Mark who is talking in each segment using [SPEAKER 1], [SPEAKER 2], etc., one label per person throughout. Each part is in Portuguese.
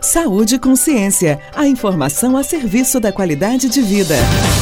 [SPEAKER 1] Saúde e Consciência, a informação a serviço da qualidade de vida.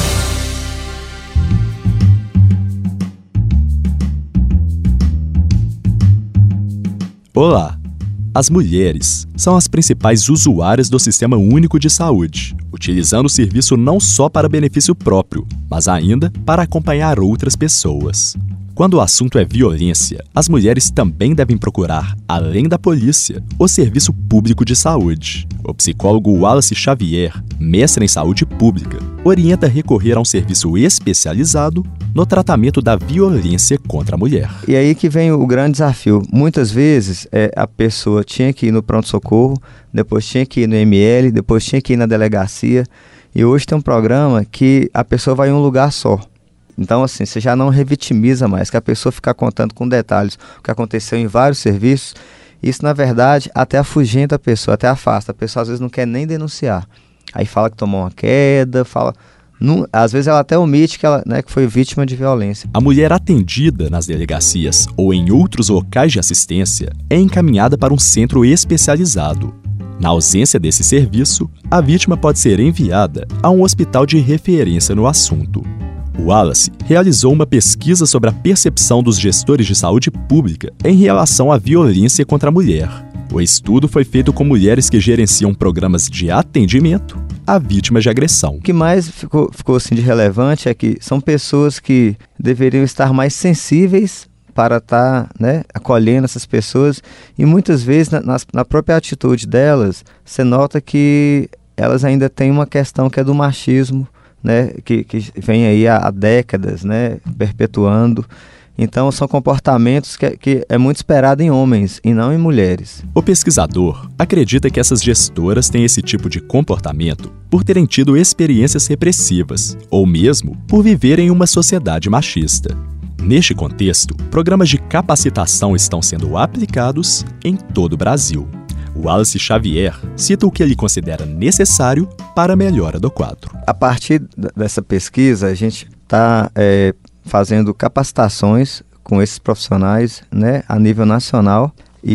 [SPEAKER 2] Olá! As mulheres são as principais usuárias do Sistema Único de Saúde, utilizando o serviço não só para benefício próprio, mas ainda para acompanhar outras pessoas. Quando o assunto é violência, as mulheres também devem procurar, além da polícia, o Serviço Público de Saúde. O psicólogo Wallace Xavier, mestre em saúde pública, orienta a recorrer a um serviço especializado no tratamento da violência contra a mulher.
[SPEAKER 3] E aí que vem o grande desafio. Muitas vezes a pessoa tinha que ir no pronto-socorro, depois tinha que ir no ML, depois tinha que ir na delegacia. E hoje tem um programa que a pessoa vai em um lugar só. Então, assim, você já não revitimiza mais, que a pessoa ficar contando com detalhes o que aconteceu em vários serviços. Isso, na verdade, até afugenta a pessoa, até afasta. A pessoa, às vezes, não quer nem denunciar. Aí fala que tomou uma queda, às vezes ela até omite que que foi vítima de violência.
[SPEAKER 2] A mulher atendida nas delegacias ou em outros locais de assistência é encaminhada para um centro especializado. Na ausência desse serviço, a vítima pode ser enviada a um hospital de referência no assunto. Wallace realizou uma pesquisa sobre a percepção dos gestores de saúde pública em relação à violência contra a mulher. O estudo foi feito com mulheres que gerenciam programas de atendimento a vítimas de agressão.
[SPEAKER 3] O que mais ficou assim, de relevante é que são pessoas que deveriam estar mais sensíveis para estar acolhendo essas pessoas, e muitas vezes na própria atitude delas, você nota que elas ainda têm uma questão que é do machismo, que vem aí há décadas, perpetuando. Então são comportamentos que é muito esperado em homens e não em mulheres.
[SPEAKER 2] O pesquisador acredita que essas gestoras têm esse tipo de comportamento por terem tido experiências repressivas ou mesmo por viverem em uma sociedade machista. Neste contexto, programas de capacitação estão sendo aplicados em todo o Brasil. Wallace Xavier cita o que ele considera necessário para a melhora do quadro.
[SPEAKER 3] A partir dessa pesquisa, a gente está fazendo capacitações com esses profissionais a nível nacional.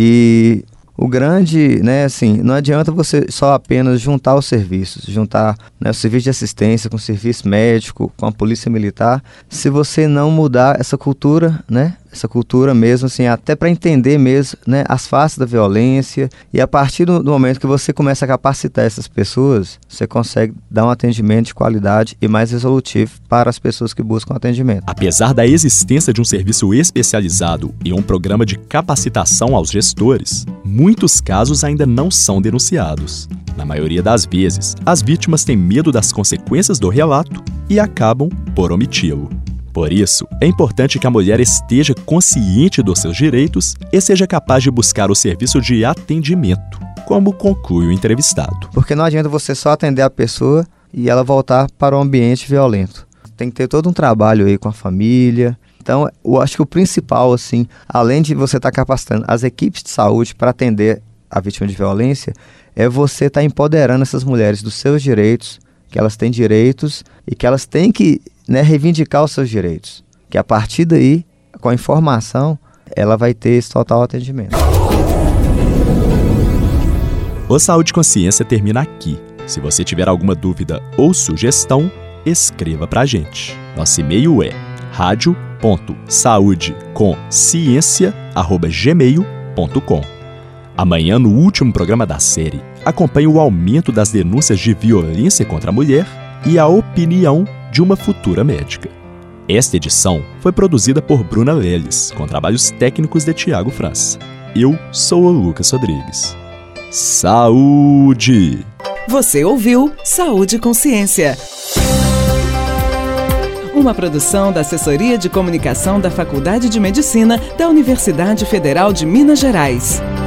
[SPEAKER 3] E o grande, não adianta você só apenas juntar os serviços, juntar o serviço de assistência com o serviço médico, com a polícia militar, se você não mudar essa cultura, essa cultura mesmo, assim, até para entender mesmo as faces da violência. E a partir do momento que você começa a capacitar essas pessoas, você consegue dar um atendimento de qualidade e mais resolutivo para as pessoas que buscam atendimento.
[SPEAKER 2] Apesar da existência de um serviço especializado e um programa de capacitação aos gestores, muitos casos ainda não são denunciados. Na maioria das vezes, as vítimas têm medo das consequências do relato e acabam por omiti-lo. Por isso, é importante que a mulher esteja consciente dos seus direitos e seja capaz de buscar o serviço de atendimento, como conclui o entrevistado.
[SPEAKER 3] Porque não adianta você só atender a pessoa e ela voltar para o ambiente violento. Tem que ter todo um trabalho aí com a família. Então, eu acho que o principal, assim, além de você estar capacitando as equipes de saúde para atender a vítima de violência, é você estar empoderando essas mulheres dos seus direitos, que elas têm direitos e que elas têm que reivindicar os seus direitos. Que a partir daí, com a informação, ela vai ter esse total atendimento.
[SPEAKER 2] O Saúde e Consciência termina aqui. Se você tiver alguma dúvida ou sugestão, escreva pra gente. Nosso e-mail é radio.saudeconsciência@gmail.com. Amanhã, no último programa da série, acompanhe o aumento das denúncias de violência contra a mulher e a opinião de uma futura médica. Esta edição foi produzida por Bruna Leles, com trabalhos técnicos de Tiago França. Eu sou o Lucas Rodrigues. Saúde!
[SPEAKER 1] Você ouviu Saúde e Consciência. Uma produção da Assessoria de Comunicação da Faculdade de Medicina da Universidade Federal de Minas Gerais.